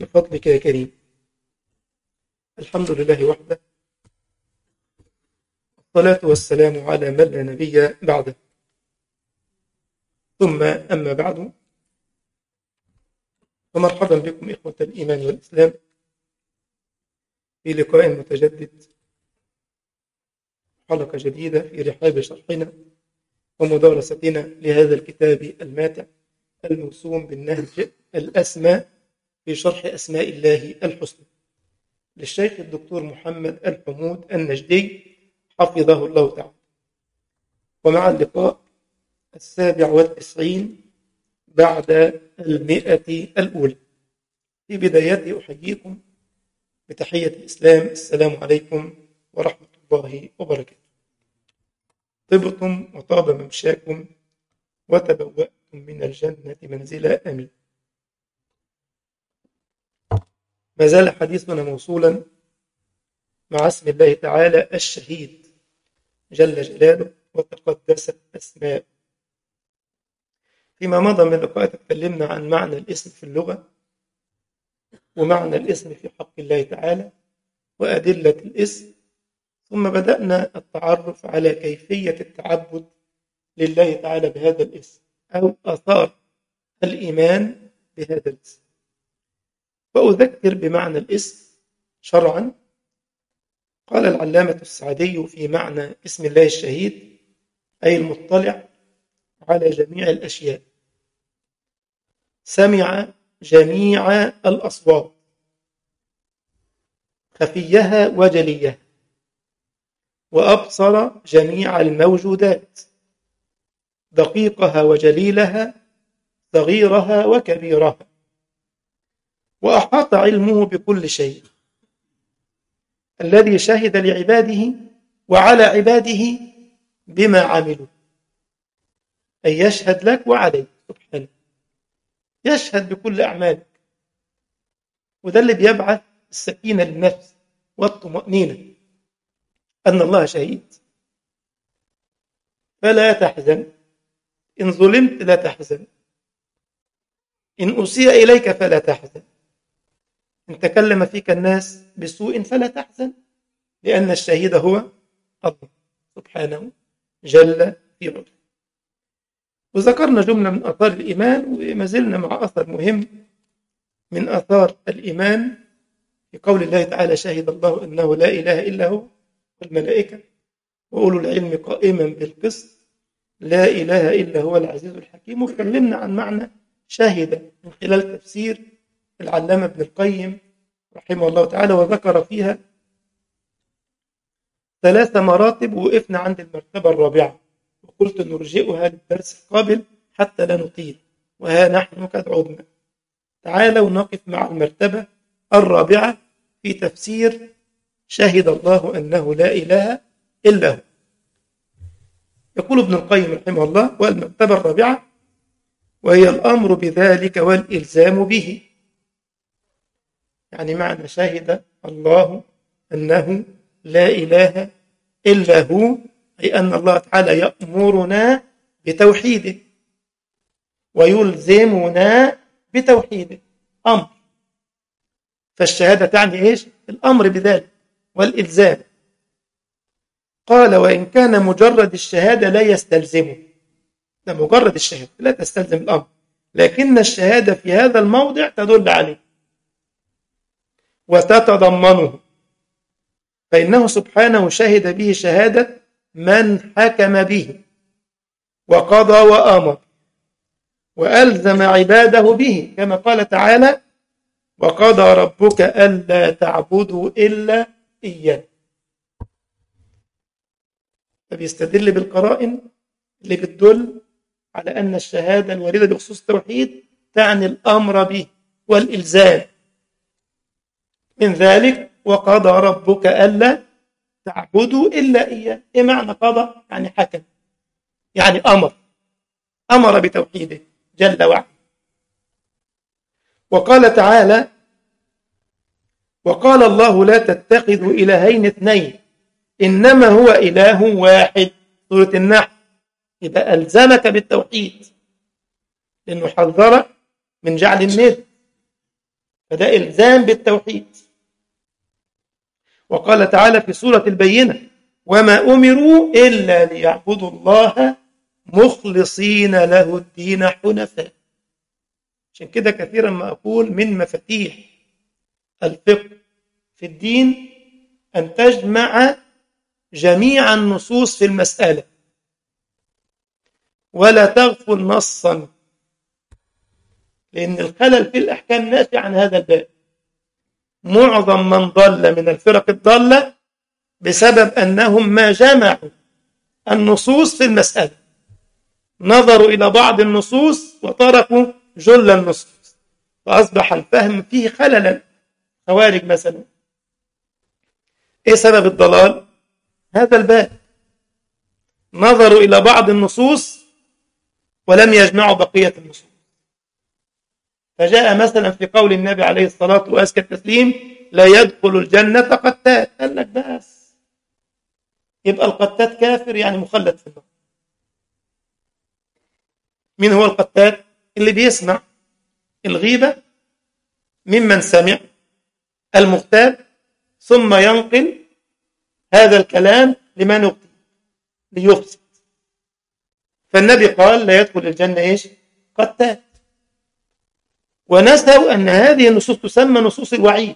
بفضلك يا كريم. الحمد لله وحده، والصلاة والسلام على من لا نبي بعده، ثم أما بعد، فمرحبا بكم إخوة الإيمان والإسلام في لقاء متجدد، حلقة جديدة في رحاب شرحنا ومدارستنا لهذا الكتاب الماتع الموسوم بالنهج الأسماء في شرح أسماء الله الحسنى للشيخ الدكتور محمد الحمود النجدي حفظه الله تعالى. ومع اللقاء 97 بعد 100 الأولى، في بدايته أحييكم بتحية الإسلام، السلام عليكم ورحمة الله وبركاته. طبتم وطاب ممشاكم وتبوأتم من الجنة منزلا، آمين. ما زال حديثنا موصولا مع اسم الله تعالى الشهيد جل جلاله وتقدست أسماء. فيما مضى من لقاءات تكلمنا عن معنى الاسم في اللغة، ومعنى الاسم في حق الله تعالى، وأدلة الاسم، ثم بدأنا التعرف على كيفية التعبد لله تعالى بهذا الاسم أو آثار الإيمان بهذا الاسم. وأذكر بمعنى الاسم شرعا. قال العلامة السعدي في معنى اسم الله الشهيد: أي المطلع على جميع الأشياء، سمع جميع الأصوات، خفيها وجليها، وأبصر جميع الموجودات، دقيقها وجليلها، صغيرها وكبيرها، وأحاط علمه بكل شيء، الذي شهد لعباده وعلى عباده بما عملوا، أي يشهد لك وعليك سبحانه، يشهد بكل أعمالك. وده اللي بيبعث السكينة للنفس والطمأنينة، أن الله شهيد. فلا تحزن، إن ظلمت لا تحزن، إن أسيء إليك فلا تحزن، إن تكلم فيك الناس بسوء فلا تحزن، لأن الشهيد هو الله سبحانه جل في علاه. وذكرنا جملة من آثار الإيمان، وما زلنا مع أثر مهم من آثار الإيمان في قول الله تعالى: شهد الله أنه لا إله إلا هو والملائكة وأولو العلم قائما بالقسط لا إله إلا هو العزيز الحكيم. وتكلمنا عن معنى شاهد من خلال تفسير العلامة ابن القيم رحمه الله تعالى، وذكر فيها 3 مراتب، ووقفنا عند المرتبة الرابعة، وقلت نرجئها للدرس القابل حتى لا نطيل، وها نحن قد عدنا. تعالوا نقف مع المرتبة الرابعة في تفسير شهد الله أنه لا إله إلا هو. يقول ابن القيم رحمه الله: والمرتبة الرابعة وهي الأمر بذلك والإلزام به. يعني معنى شهد الله أنه لا إله إلا هو، أي أن الله تعالى يأمرنا بتوحيده ويلزمنا بتوحيده، أمر. فالشهادة تعني إيش؟ الأمر بذلك والإلزام. قال: وإن كان مجرد الشهادة لا يستلزمه، ده مجرد الشهادة لا تستلزم الأمر، لكن الشهادة في هذا الموضع تدل عليه وتتضمنه، فإنه سبحانه شهد به شهادة من حكم به وقضى وآمر وألزم عباده به، كما قال تعالى: وقضى ربك ألا تعبدوا إلا إياه. فبيستدل بالقرائن اللي بتدل على أن الشهادة الواردة بخصوص التوحيد تعني الأمر به والإلزام. من ذلك: وقضى ربك ألا تعبدوا إلا إياه. إيه معنى قضى؟ يعني حكم، يعني أمر بتوحيده جل وعلا. وقال تعالى: وقال الله لا تتخذوا إلهين اثنين إنما هو إله واحد. سورة النحل. يبقى ألزمك بالتوحيد، لأنه حذرك من جعل الند، فده إلزام بالتوحيد. وقال تعالى في سورة البينة: وما أمروا إلا ليعبدوا الله مخلصين له الدين حنفاء. عشان كده كثيرا ما أقول من مفاتيح الفقه في الدين أن تجمع جميع النصوص في المسألة ولا تغفل نصا، لأن الخلل في الأحكام ناشئ عن هذا الباب. معظم من ضل من الفرق الضالة بسبب أنهم ما جمعوا النصوص في المسألة، نظروا إلى بعض النصوص وتركوا جل النصوص، فأصبح الفهم فيه خللا. خوارج مثلا، إيه سبب الضلال؟ هذا الباب، نظروا إلى بعض النصوص ولم يجمعوا بقية النصوص. فجاء مثلا في قول النبي عليه الصلاة وأزكى التسليم: لا يدخل الجنة قتات. قال لك بس يبقى القتات كافر، يعني مخلد في النار. مين هو القتات؟ اللي بيسمع الغيبة ممن سمع، المغتاب، ثم ينقل هذا الكلام لمن يغتاب ليفسد. فالنبي قال: لا يدخل الجنة إيش؟ قتات. ونسوا أن هذه النصوص تسمى نصوص الوعيد،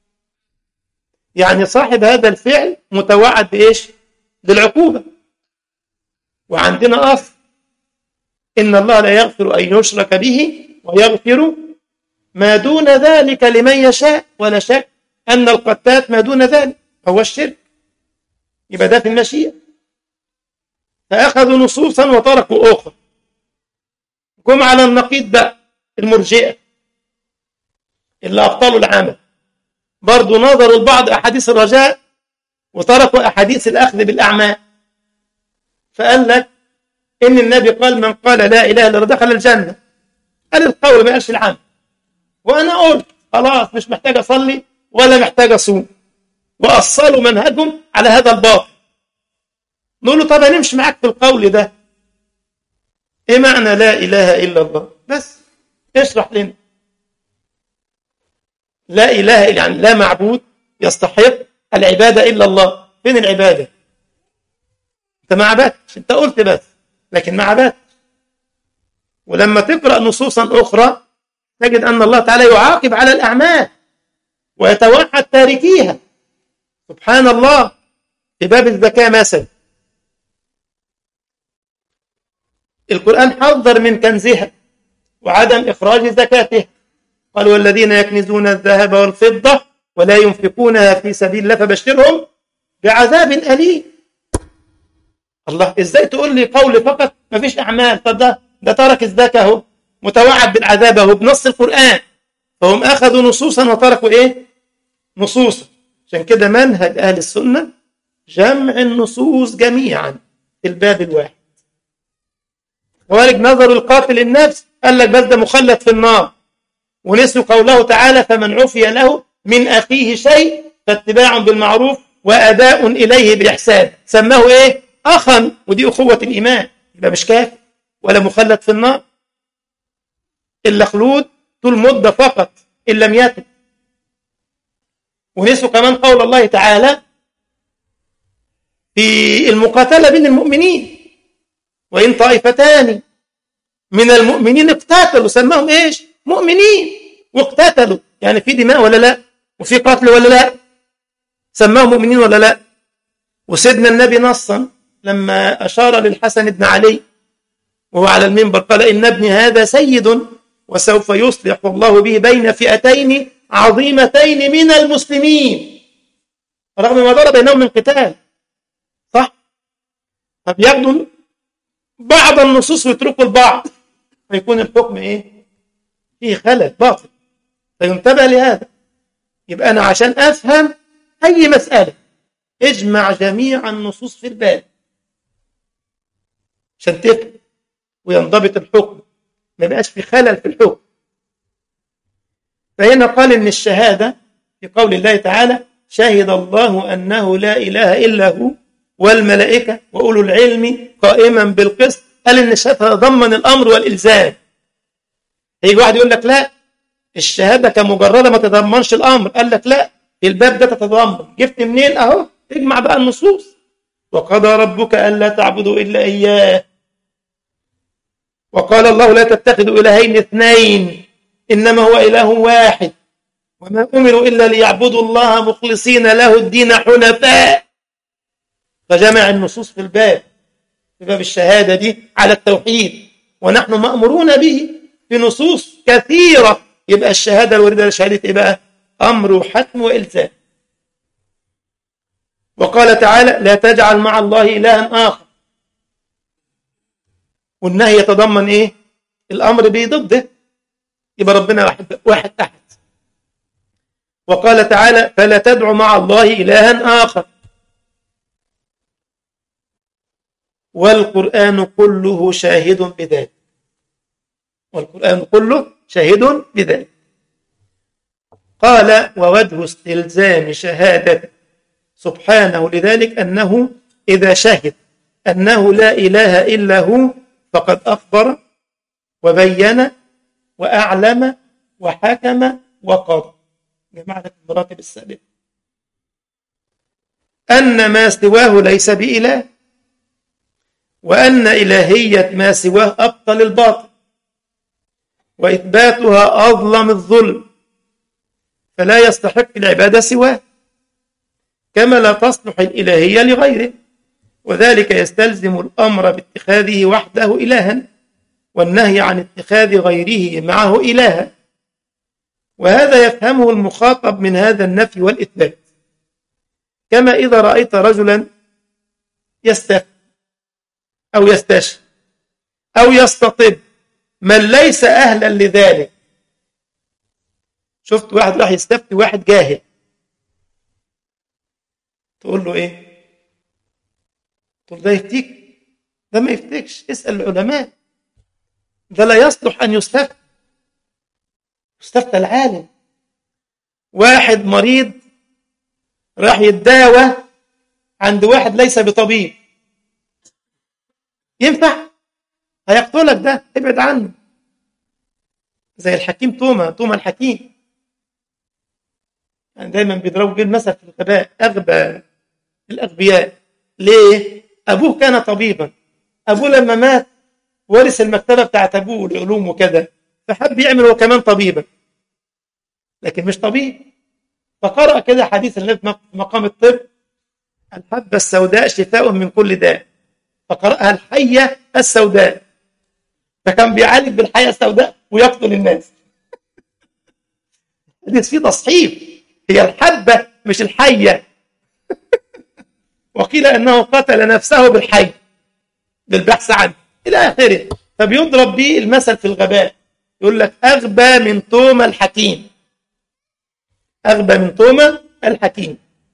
يعني صاحب هذا الفعل متوعد بإيش؟ بالعقوبة. وعندنا أصل: إن الله لا يغفر أن يشرك به ويغفر ما دون ذلك لمن يشاء. ولا شك أن القتات ما دون ذلك هو الشرك، يبقى ده في المشيئة. فأخذوا نصوصا وتركوا أخرى. جم على النقيض بقى المرجئة اللي أبطلوا العمل، برضو نظروا لبعض أحاديث الرجاء وتركوا أحاديث الأخذ بالأعمال. فقال لك إن النبي قال: من قال لا إله إلا الله دخل الجنة. قال القول، ما قالش العمل. وأنا قلت خلاص مش محتاج أصلي ولا محتاج أصوم، وأصلوا منهجهم على هذا الباطل. نقول له: طب هنمشي معاك في القول ده، إيه معنى لا إله إلا الله؟ بس اشرح لنا. لا إله إلا، يعني لا معبود يستحق العبادة إلا الله. فين العبادة؟ أنت ما عبدتش، أنت قلت بس، لكن ما عبدتش. ولما تقرأ نصوصا أخرى تجد أن الله تعالى يعاقب على الأعمال ويتوعد تاركيها. سبحان الله. في باب الزكاة مثلا، القرآن حذر من كنزها وعدم إخراج زكاتها. قال: والذين يكنزون الذهب والفضة ولا ينفقونها في سبيل الله فبشرهم بعذاب أليم. الله، إزاي تقول لي قول فقط ما فيش أعمال؟ طب ده ترك الزكاة اهو، متوعد بالعذاب اهو بنص القرآن. فهم أخذوا نصوصا وتركوا إيه؟ نصوصا. عشان كده منهج أهل السنة جمع النصوص جميعا في الباب الواحد. خوارج نظروا القاتل النفس، قال لك بس ده مخلد في النار، ونسوا قوله تعالى: فمن عفي له من أخيه شيء فاتباع بالمعروف وأداء إليه بإحسان. سماه إيه؟ أخا، ودي أخوة الإيمان. يبقى مش كافر ولا مخلد في النار، إلا خلود طول مدة فقط إن لم يتب. ونسوا كمان قول الله تعالى في المقاتلة بين المؤمنين: وإن طائفتان من المؤمنين اقتتلوا. سماهم إيش؟ مؤمنين واقتتلوا، يعني في دماء ولا لا؟ وفي قتل ولا لا؟ سماهم مؤمنين ولا لا؟ وسيدنا النبي نصا لما أشار للحسن بن علي وهو على المنبر قال: إن ابني هذا سيد وسوف يصلح الله به بين فئتين عظيمتين من المسلمين، رغم ما دار بينهم من قتال. صح؟ فبياخدوا بعض النصوص ويتركوا البعض، فيكون الحكم إيه؟ فيه خلل باطل. فينتبه لهذا. يبقى أنا عشان أفهم أي مسألة اجمع جميع النصوص في الباب عشان تفهم وينضبط الحكم، ما يبقاش في خلل في الحكم. فهنا قال إن الشهادة في قول الله تعالى: شهد الله أنه لا إله إلا هو والملائكة وأولو العلم قائما بالقسط. قال إن الشهادة تضمن الأمر والإلزام. هيجي واحد يقول لك: لا، الشهادة كمجردة ما تضمنش الأمر، قال لك لا، الباب ده تتضمن. جبت منين؟ أهو اجمع بقى النصوص. وقضى ربك ألا تعبدوا إلا إياه، وقال الله لا تتخذوا إلهين اثنين إنما هو إله واحد، وما أمروا إلا ليعبدوا الله مخلصين له الدين حنفاء. فجمع النصوص في باب الشهادة دي على التوحيد، ونحن مأمورون به في نصوص كثيرة. يبقى الشهادة الواردة لشهادة إيه بقى؟ أمر وحتم وإلزام. وقال تعالى لا تجعل مع الله إلها آخر، والنهي يتضمن إيه؟ الأمر به ضده، يبقى ربنا واحد أحد. وقال تعالى فلا تدع مع الله إلها آخر. والقرآن كله شاهد بذلك، والقرآن كله شاهد بذلك. قال ووجه استلزام شهادة سبحانه لذلك أنه إذا شهد أنه لا إله إلا هو فقد أخبر وبين وأعلم وحكم وقضى. جماعة المراتب السابقة أن ما سواه ليس بإله، وأن إلهية ما سواه أبطل الباطل، وإثباتها أظلم الظلم، فلا يستحق العبادة سواه، كما لا تصلح الإلهية لغيره. وذلك يستلزم الأمر باتخاذه وحده إلها، والنهي عن اتخاذ غيره معه إلها. وهذا يفهمه المخاطب من هذا النفي والإثبات. كما إذا رأيت رجلا يستفتي أو يستشهد أو يستطب من ليس أهلا لذلك. شفت واحد راح يستفتي واحد جاهل، تقول له إيه؟ تقول ده يفتيك؟ ده ما يفتيكش، اسأل العلماء، ده لا يصلح أن يستفتى. يستفتى العالم. واحد مريض راح يتداوى عند واحد ليس بطبيب، ينفع؟ هيقتلك، ده ابعد عنه. زي الحكيم توما الحكيم، يعني دايما بيضربوا بيه المثل في الغباء، أغبى الأغبياء. ليه؟ أبوه كان طبيبا، أبوه لما مات ورث المكتبة بتاعت أبوه العلوم وكذا، فحب يعمل هو كمان طبيبا، لكن مش طبيب. فقرأ كده حديث النبي في مقام الطب: الحبة السوداء شفاء من كل داء، فقرأها الحية السوداء، فكان بيعالج بالحية السوداء ويقتل الناس. حديث فيه تصحيف، هي الحبة مش الحية. وقيل أنه قتل نفسه بالحي بالبحث عنه إلى آخره. فبيضرب به المثل في الغباء، يقول لك أغبى من توما الحكيم، أغبى من توما الحكيم.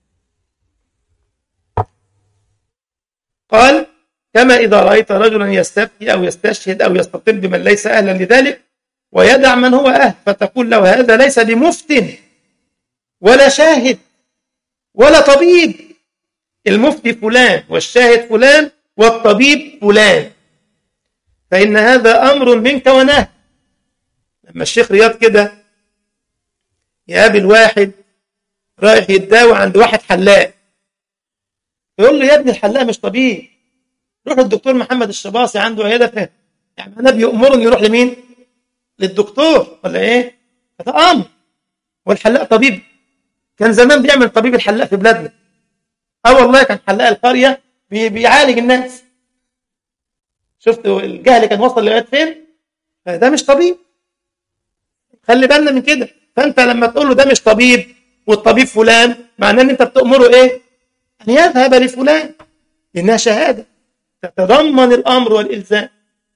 قال كما إذا رأيت رجلا يستفتي أو يستشهد أو يستطب بمن ليس أهلا لذلك ويدع من هو أهل، فتقول له هذا ليس بمفتن ولا شاهد ولا طبيب، المفتي فلان والشاهد فلان والطبيب فلان، فإن هذا أمر منك ونهي. لما الشيخ رياض كده يقابل واحد رايح يتداوى عند واحد حلاق، يقول له يا ابني الحلاق مش طبيب، روح للدكتور محمد الشباصي عنده عياده فيه. يعني انا بيأمرني يروح لمين؟ للدكتور ولا ايه؟ هذا امر. والحلاق طبيب، كان زمان بيعمل طبيب الحلاق في بلادنا. والله كان حلاق القريه بيعالج الناس. شفت الجهل كان وصل لغايه فين؟ فده مش طبيب، خلي بالنا من كده. فانت لما تقول له ده مش طبيب والطبيب فلان، معناه ان انت بتأمره ايه؟ ان يذهب لفلان، لانها شهاده تتضمن الامر والالزام.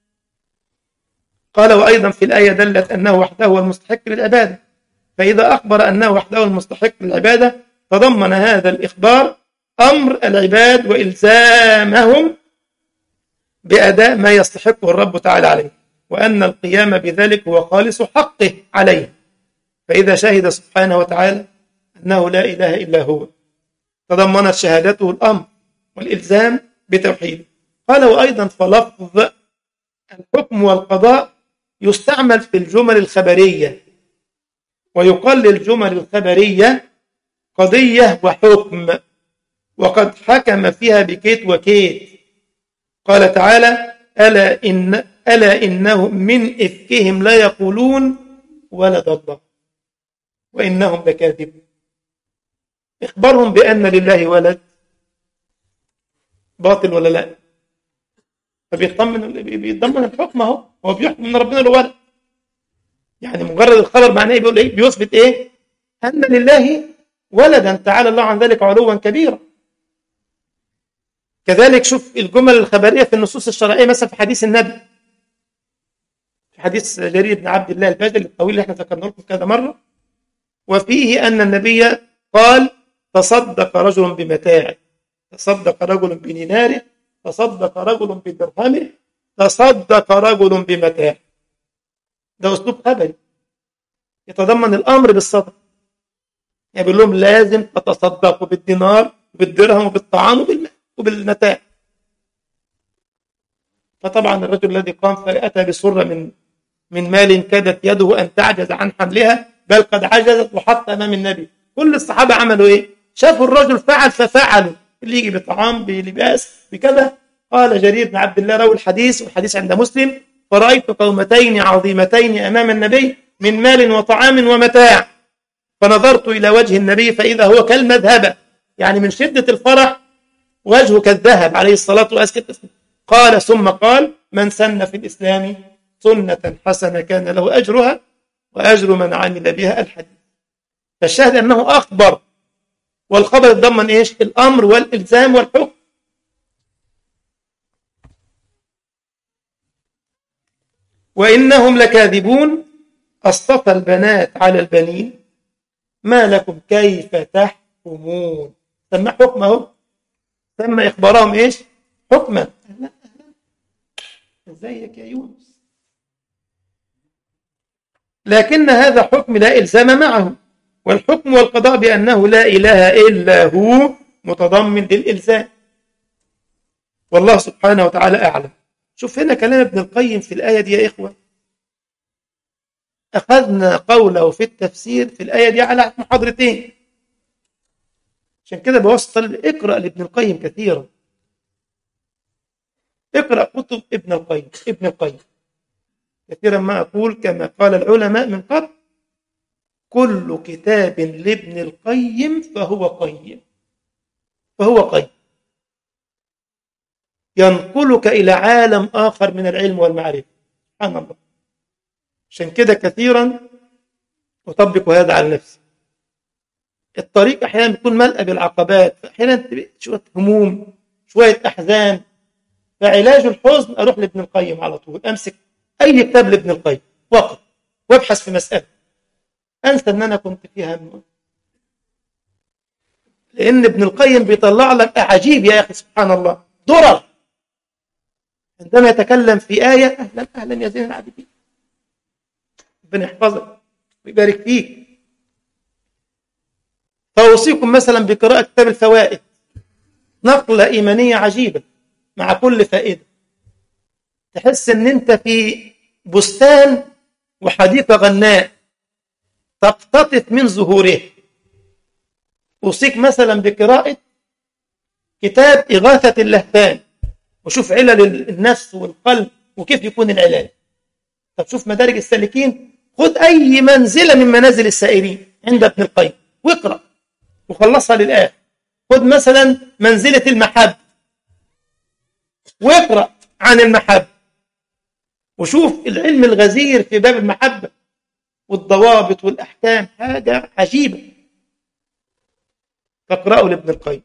قال وايضا في الايه دلت انه وحده هو المستحق للعباده، فاذا اخبر انه وحده المستحق للعباده تضمن هذا الاخبار امر العباد والزامهم باداء ما يستحقه الرب تعالى عليه، وان القيام بذلك هو خالص حقه عليه. فاذا شهد سبحانه وتعالى انه لا اله الا هو تضمنت شهادته الامر والالزام بتوحيده. قال وايضا فلفظ الحكم والقضاء يستعمل في الجمل الخبريه، ويقال للجمل الخبرية قضية وحكم، وقد حكم فيها بكيت وكيت. قال تعالى: ألا إنهم من إفكهم لا يقولون ولد الله وإنهم لكاذبون. إخبارهم بأن لله ولد باطل ولا لا؟ فبيتضمن الحكم اهو، هو بيحكم ان ربنا له ولد. يعني مجرد الخبر معناه بيقول ايه؟ بيثبت ايه؟ ان لله ولدا تعالى الله عن ذلك علوا كبيرا. كذلك شوف الجمل الخبريه في النصوص الشرعيه، مثلا في حديث النبي، في حديث جرير بن عبد الله البجلي الطويل اللي احنا ذكرنا لكم كذا مره، وفيه ان النبي قال: تصدق رجل بمتاعه، تصدق رجل بديناره، تصدق رجل بدرهمه، تصدق رجل بمتاعه. ده اسلوب خبري يتضمن الامر بالصدقه. يعني بيقول لهم لازم تتصدقوا بالدينار وبالدرهم وبالطعام وبالمتاع. فطبعا الرجل الذي قام فاتى بسره من مال كادت يده ان تعجز عن حملها، بل قد عجزت، وحط امام النبي. كل الصحابه عملوا ايه؟ شافوا الرجل فعل ففعلوا، اللي يجي بطعام بلباس بكذا. قال جرير بن عبد الله راوي الحديث، والحديث عند مسلم: فرأيت قومتين عظيمتين أمام النبي من مال وطعام ومتاع، فنظرت إلى وجه النبي فإذا هو كالمذهبة، يعني من شدة الفرح وجهه كالذهب عليه الصلاة والسلام. قال ثم قال: من سن في الإسلام سنة حسنة كان له أجرها وأجر من عمل بها. الحديث. فالشاهد أنه أخبر، والخبر يتضمن إيش؟ الأمر والإلزام والحكم. وإنهم لكاذبون أصطفى البنات على البنين ما لكم كيف تحكمون. سمى حكمه، سمى إخبارهم إيش؟ حكما. ازيك يا يونس؟ لكن هذا حكم لا إلزام معه، والحكم والقضاء بأنه لا إله إلا هو متضمن للإلزام. والله سبحانه وتعالى أعلم. شوف هنا كلام ابن القيم في الآية دي يا إخوة. أخذنا قوله في التفسير في الآية دي على محاضرتين، عشان كده بوصل اقرأ لابن القيم كثيرا، اقرأ كتب ابن القيم كثيرا ما أقول كما قال العلماء من قبل: كل كتاب لابن القيم فهو قيم، ينقلك إلى عالم آخر من العلم والمعرفة. سبحان الله. عشان كده كثيرا أطبق هذا على نفسي. الطريق أحيانا بيكون ملأ بالعقبات، أحيانا شوية هموم، شوية أحزان، فعلاج الحزن أروح لابن القيم على طول، أمسك أي كتاب لابن القيم وابحث في مسألة، أنسى أن أنا كنت فيها هم. لأن ابن القيم بيطلع لك أعاجيب يا أخي، سبحان الله، درر. عندما يتكلم في آية: أهلا أهلا يا زين العابدين، ربنا يحفظك ويبارك فيك. فأوصيكم مثلا بقراءة كتاب الفوائد، نقلة إيمانية عجيبة مع كل فائدة، تحس أن أنت في بستان وحديقة غناء تقتطف من زهوره. أوصيك مثلا بقراءة كتاب إغاثة اللهفان، وشوف علل النفس والقلب وكيف يكون العلاج. طب شوف مدارج السالكين، خذ أي منزلة من منازل السائرين عند ابن القيم واقرأ وخلصها للآخر. خذ مثلا منزلة المحبة واقرأ عن المحبة، وشوف العلم الغزير في باب المحبة والضوابط والأحكام، حاجة عجيبة. فاقرأوا لابن القيم.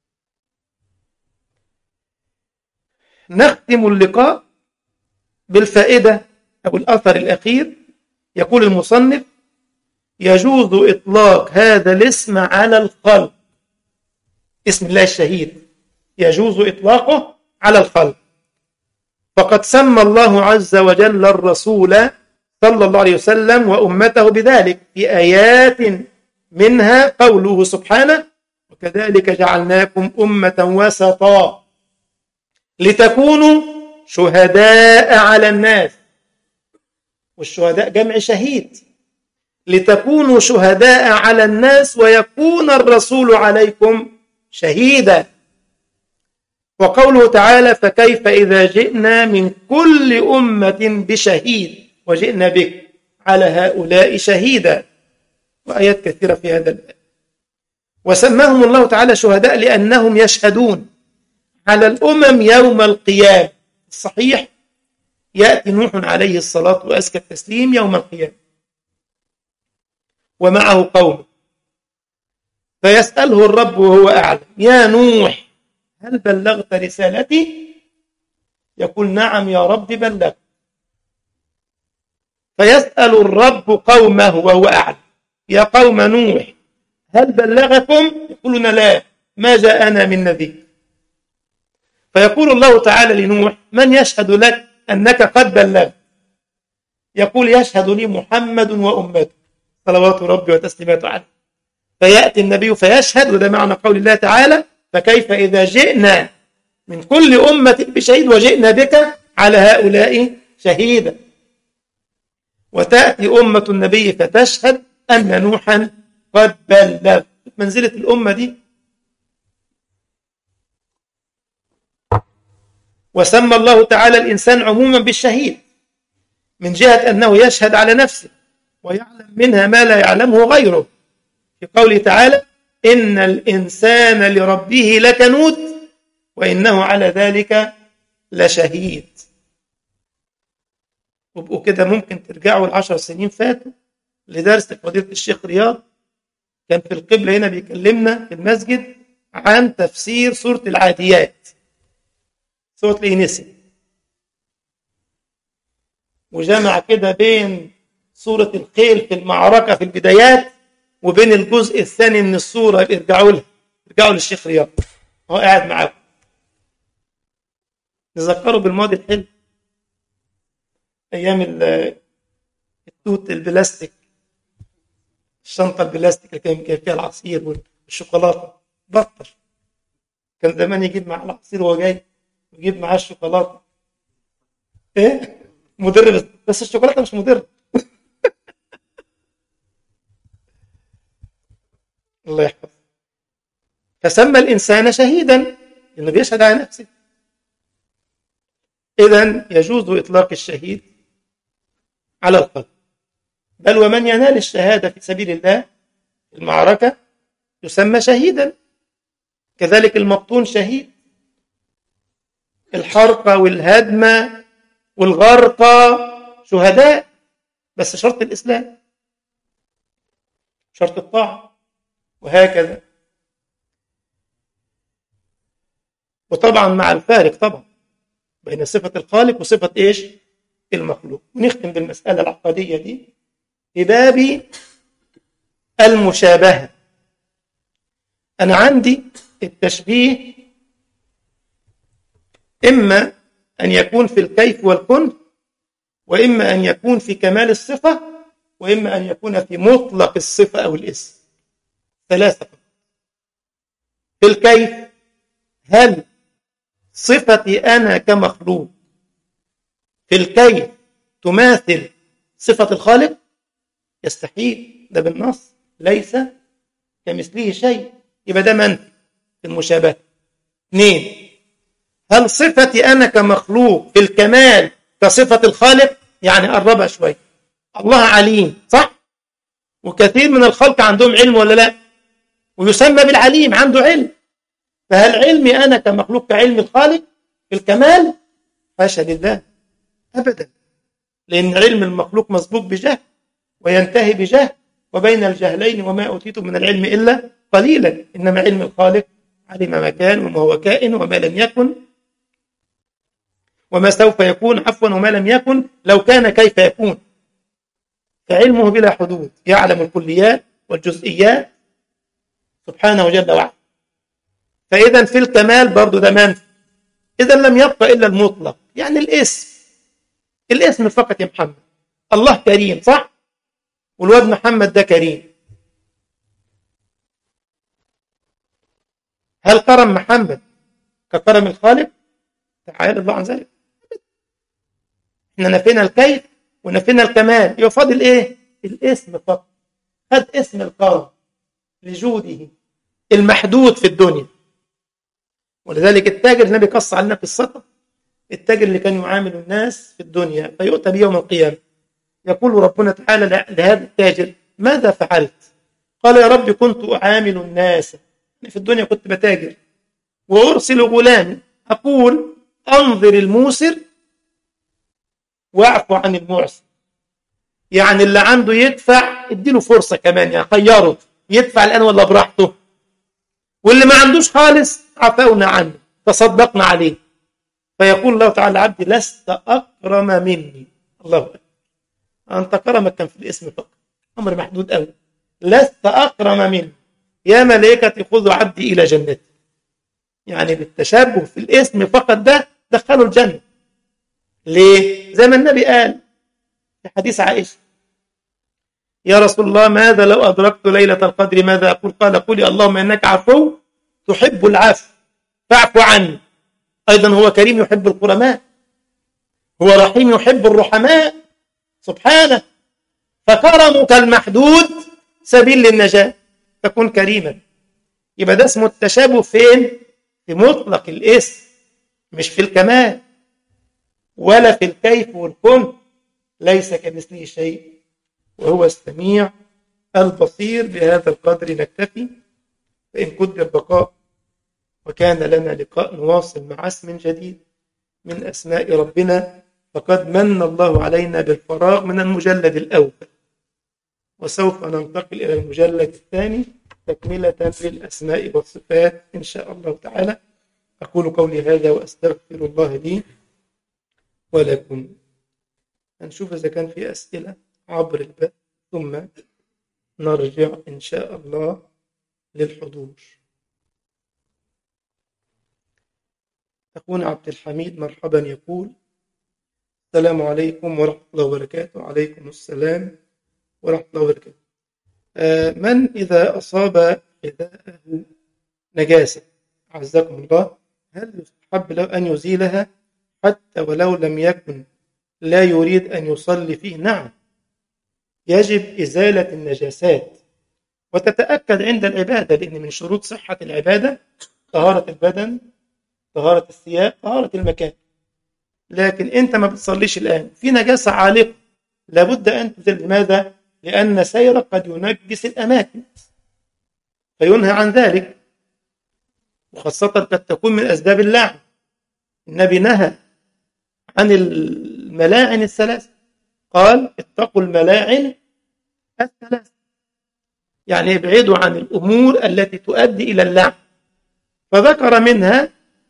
نختم اللقاء بالفائدة أو الأثر الأخير. يقول المصنف: يجوز إطلاق هذا الاسم على الخلق، اسم الله الشهيد يجوز إطلاقه على الخلق، فقد سمى الله عز وجل الرسول صلى الله عليه وسلم وأمته بذلك في آيات، منها قوله سبحانه: وكذلك جعلناكم أمة وسطا لتكونوا شهداء على الناس. والشهداء جمع شهيد، لتكونوا شهداء على الناس ويكون الرسول عليكم شهيدا. وقوله تعالى فكيف إذا جئنا من كل أمة بشهيد وجئنا بك على هؤلاء شهيدا، وآيات كثيرة في هذا الباب. وسماهم الله تعالى شهداء لأنهم يشهدون على الأمم يوم القيامة. الصحيح يأتي نوح عليه الصلاة وأزكى التسليم يوم القيامة ومعه قوم، فيسأله الرب وهو أعلم يا نوح هل بلغت رسالتي؟ يقول نعم يا رب بلغت. فيسأل الرب قومه وهو أعلم يا قوم نوح هل بلغكم؟ يقولون لا ما جاءنا من نذير. فيقول الله تعالى لنوح من يشهد لك أنك قد بلغت؟ يقول يشهد لي محمد وأمته صلوات ربي وتسليماته عليه. فيأتي النبي فيشهد، وده معنى قول الله تعالى فكيف إذا جئنا من كل أمة بشهيد وجئنا بك على هؤلاء شهيدا. وتأتي أمة النبي فتشهد أن نوحا قد بلغ. منزلة الأمة دي. وسمى الله تعالى الإنسان عموما بالشهيد من جهة أنه يشهد على نفسه ويعلم منها ما لا يعلمه غيره، في قوله تعالى إن الإنسان لربه لكنود وإنه على ذلك لشهيد. وبقوا كده ممكن ترجعوا 10 سنين فاتوا لدرس فضيلة الشيخ رياض، كان في القبلة هنا بيكلمنا في المسجد عن تفسير سورة العاديات، سورة الإنسي، وجمع كده بين سورة الخيل في المعركة في البدايات وبين الجزء الثاني من السورة. ارجعوا للشيخ رياض هو قاعد معاكم، نذكروا بالماضي الحلو، أيام التوت البلاستيك، الشنطة البلاستيك اللي كان فيها العصير والشوكولاتة. بطل، كان زمان يجيب معاه العصير وهو جاي ويجيب معاه الشوكولاتة. ايه مدرب، بس الشوكولاتة مش مدرب. الله يحفظ. فسمى الإنسان شهيدا لأنه بيشهد على نفسه. إذن يجوز إطلاق الشهيد على القلب، بل ومن ينال الشهادة في سبيل الله في المعركة يسمى شهيدا. كذلك المبطون شهيد، الحرقة والهدمة والغرقة شهداء، بس شرط الإسلام، شرط الطاعة، وهكذا. وطبعا مع الفارق طبعا بين صفة الخالق وصفة إيش؟ المخلوق. ونختم بالمسألة العقدية دي في باب المشابهة. أنا عندي التشبيه إما أن يكون في الكيف والكن، وإما أن يكون في كمال الصفة، وإما أن يكون في مطلق الصفة أو الاسم. ثلاثة. في الكيف، هل صفتي أنا كمخلوق في الكيف تماثل صفة الخالق؟ يستحيل، ده بالنص ليس كمثله شيء، يبقى ده منفي في المشابهة. 2. هل صفتي أنا كمخلوق في الكمال كصفة الخالق؟ يعني قربها شوية. الله عليم، صح؟ وكثير من الخلق عندهم علم ولا لا؟ ويسمى بالعليم، عنده علم. فهل علمي أنا كمخلوق كعلم الخالق في الكمال؟ حاشا لله، أبدا، لأن علم المخلوق مسبوق بجهل وينتهي بجهل، وبين الجهلين وما أوتيتم من العلم إلا قليلا. إنما علم الخالق علم ما كان وما هو كائن وما لم يكن وما سوف يكون، عفوا، وما لم يكن لو كان كيف يكون. فعلمه بلا حدود، يعلم الكليات والجزئيات سبحانه جل وعلا. فإذا في الكمال برضو ده منفي. إذا لم يبقى إلا المطلق، يعني الاسم فقط. يا محمد، الله كريم، صح؟ والواد محمد ده كريم. هل كرم محمد ككرم الخالق؟ تعالى الله عن ذلك. احنا نفينا الكيف ونفينا الكمال، يفضل ايه؟ الاسم فقط. خد اسم الكرم لجوده المحدود في الدنيا. ولذلك التاجر النبي قص علينا قصته، التاجر اللي كان يعامل الناس في الدنيا فيؤتى بيوم القيامة يقول ربنا تعالى لهذا التاجر ماذا فعلت؟ قال يا رب كنت أعامل الناس في الدنيا، كنت بتاجر وأرسل غلامي أقول أنظر الموسر واعفو عن المعسر، يعني اللي عنده يدفع اديله فرصة كمان، يعني خيره يدفع الآن ولا براحته، واللي ما عندوش خالص عفونا عنه تصدقنا عليه. فيقول الله تعالى عبدي لست أكرم مني. الله أكبر، أنت كرمك كان في الاسم فقط، أمر محدود أوي. لست أكرم مني يا ملائكة خذوا عبدي إلى جنتي، يعني بالتشبه في الاسم فقط ده دخلوا الجنة. ليه؟ زي ما النبي قال في حديث عائشة يا رسول الله ماذا لو أدركت ليلة القدر ماذا أقول؟ قال قولي اللهم إنك عفو تحب العفو فاعف عني. أيضا هو كريم يحب الكرماء، هو رحيم يحب الرحماء سبحانه، فكرمك المحدود سبيل للنجاة، تكون كريما. يبقى ده اسمه التشابه فين؟ في مطلق الاسم، مش في الكمال ولا في الكيف والكن، ليس كمثله شيء وهو السميع البصير. بهذا القدر نكتفي، فإن قدر بقاء وكان لنا لقاء نواصل مع اسم جديد من أسماء ربنا، فقد من الله علينا بالفراغ من المجلد الأول، وسوف ننتقل إلى المجلد الثاني تكملة للأسماء والصفات إن شاء الله تعالى. أقول قولي هذا وأستغفر الله لي ولكم. هنشوف إذا كان في أسئلة عبر البث ثم نرجع إن شاء الله للحضور. أخونا عبد الحميد مرحبا يقول السلام عليكم ورحمة الله وبركاته. وعليكم السلام ورحمة الله وبركاته. من إذا أصاب حذاءه نجاسة عزكم الله هل يستحب له أن يزيلها حتى ولو لم يكن لا يريد أن يصلي فيه؟ نعم، يجب إزالة النجاسات وتتأكد عند العبادة، لأن من شروط صحة العبادة طهارة البدن، طهارة الثياب، طهارة المكان. لكن أنت ما بتصليش الآن في نجاسة عالقة لابد أن تزيل. لماذا؟ لأن سيرك قد ينجس الأماكن فينهى عن ذلك، وخاصة قد تكون من أسباب اللعن. النبي نهى عن الملاعن الثلاث، قال اتقوا الملاعن الثلاث، يعني ابعدوا عن الأمور التي تؤدي إلى اللعن. فذكر منها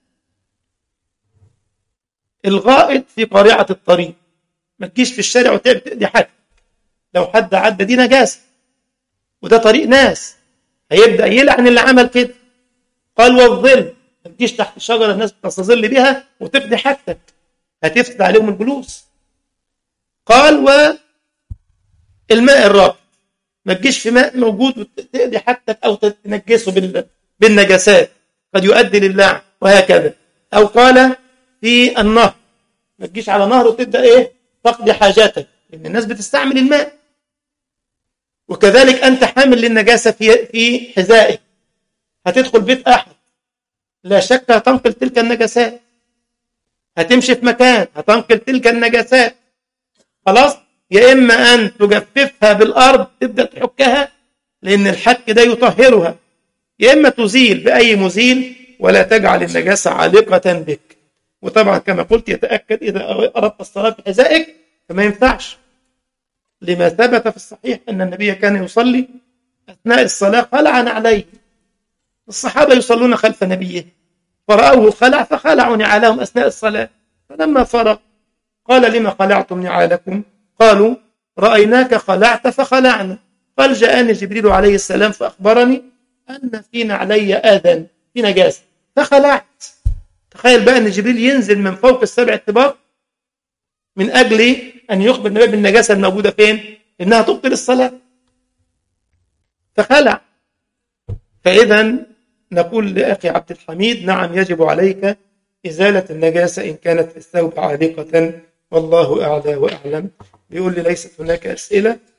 الغائط في قارعة الطريق، ما تجيش في الشارع وتأذي حد، لو حد عدى دي نجاسة وده طريق ناس هيبدأ يلعن اللي عمل كده. قال والظل، ما تجيش تحت شجرة الناس بتستظل بها وتفدي حاجتك، هتفسد عليهم الجلوس. قال والماء الراكد، ما تجيش في ماء موجود وتأذي حاجتك أو تنجسه بالنجاسات قد يؤدي للعن وهكذا. أو قال في النهر، ما تجيش على نهر وتبدأ تقضي حاجاتك، لأن الناس بتستعمل الماء. وكذلك أنت حامل للنجاسة في حذائك، هتدخل بيت أحد لا شك هتنقل تلك النجاسات، هتمشي في مكان هتنقل تلك النجاسات. خلاص، يا إما أن تجففها بالأرض تبدأ تحكها لأن الحك ده يطهرها، يا إما تزيل بأي مزيل ولا تجعل النجاسة عالقة بك. وطبعا كما قلت يتأكد إذا أردت الصلاة في حذائك فما ينفعش، لما ثبت في الصحيح أن النبي كان يصلي أثناء الصلاة خلعا عليه. الصحابة يصلون خلف نبيه فرأوه خلع فخلعوا نعالهم أثناء الصلاة، فلما فرغ قال لما خلعتم نعالكم؟ قالوا رأيناك خلعت فخلعنا. قال جاءني جبريل عليه السلام فأخبرني أن في نعلي آذى في نجاسة فخلعت. تخيل بقى أن جبريل ينزل من فوق السبع الطباق من أجل أن يخبر النبي بالنجاسة الموجودة فين؟ إنها تبطل الصلاة، فخلع. فإذا نقول لأخي عبد الحميد نعم يجب عليك إزالة النجاسة إن كانت في الثوب عالقة، والله أعلى وأعلم. بيقول لي ليست هناك أسئلة